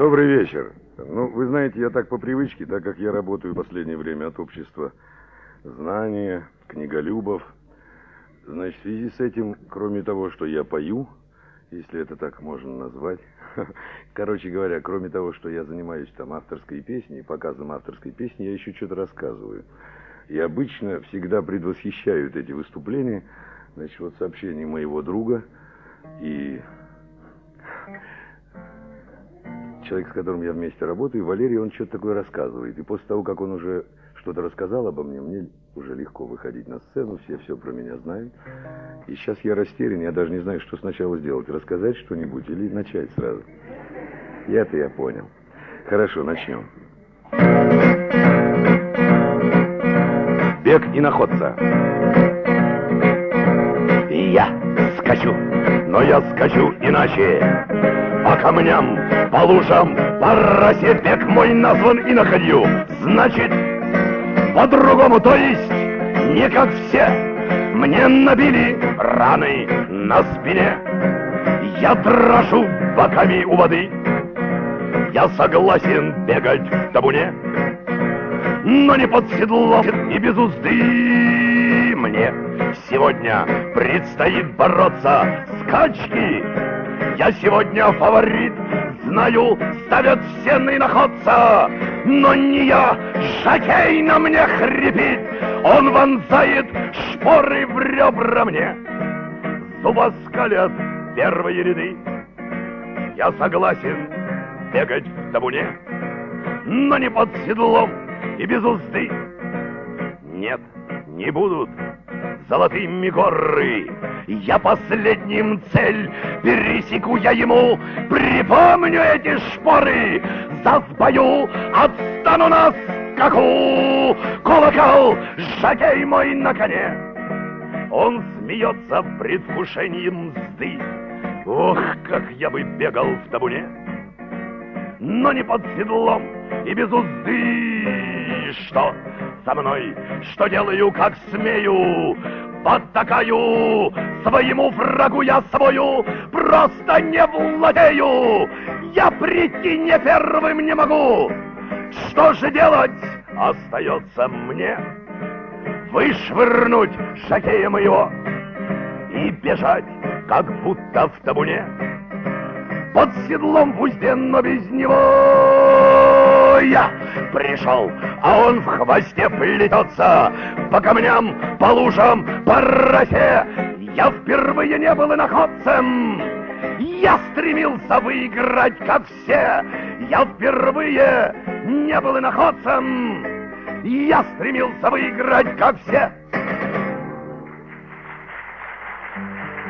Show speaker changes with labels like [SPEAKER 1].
[SPEAKER 1] Добрый вечер. Ну, вы знаете, я так по привычке, так как я работаю в последнее время от общества знания, книголюбов. Значит, в связи с этим, кроме того, что я пою, если это так можно назвать, короче говоря, кроме того, что я занимаюсь там авторской песней, показом авторской песни, я еще что-то рассказываю. И обычно всегда предвосхищают эти выступления, значит, вот сообщение моего друга и человек, с которым я вместе работаю, Валерий, он что-то такое рассказывает. И после того, как он уже что-то рассказал обо мне уже легко выходить на сцену, все про меня знают. И сейчас я растерян, я даже не знаю, что сначала сделать. Рассказать что-нибудь или начать сразу. И это я понял. Хорошо, начнем. Бег иноходца. Я скачу, но я скачу иначе. По камням, по лужам, по росе бег мой назван иноходью. Значит, по-другому, то есть не как все. Мне набили раны на спине. Я дрожу боками у воды. Я согласен бегать в табуне, но не под седлом и без узды. Мне сегодня предстоит бороться с скачки. Я сегодня фаворит, знаю, ставят все на иноходца. Но не я, жокей на мне хрипит. Он вонзает шпоры в ребра мне. Зубоскалят первые ряды. Я согласен бегать в табуне, но не под седлом и без узды. Нет, не будут золотыми горы. Я последним цель пересеку я ему. Припомню эти шпоры. Засбою, отстану на скаку. Колокол, жокей мой на коне. Он смеется в предвкушении мзды. Ох, как я бы бегал в табуне, но не под седлом и без узды. Что со мной, что делаю, как смею, подтакаю своему врагу я свою, просто не владею. Я прийти не первым не могу. Что же делать остается мне? Вышвырнуть жокея моего и бежать, как будто в табуне. Под седлом в узде, но без него я пришел, а он в хвосте плетется. По камням, по лужам, по росе. Я впервые не был иноходцем. Я стремился выиграть, как все. Я впервые не был иноходцем. Я стремился выиграть, как все.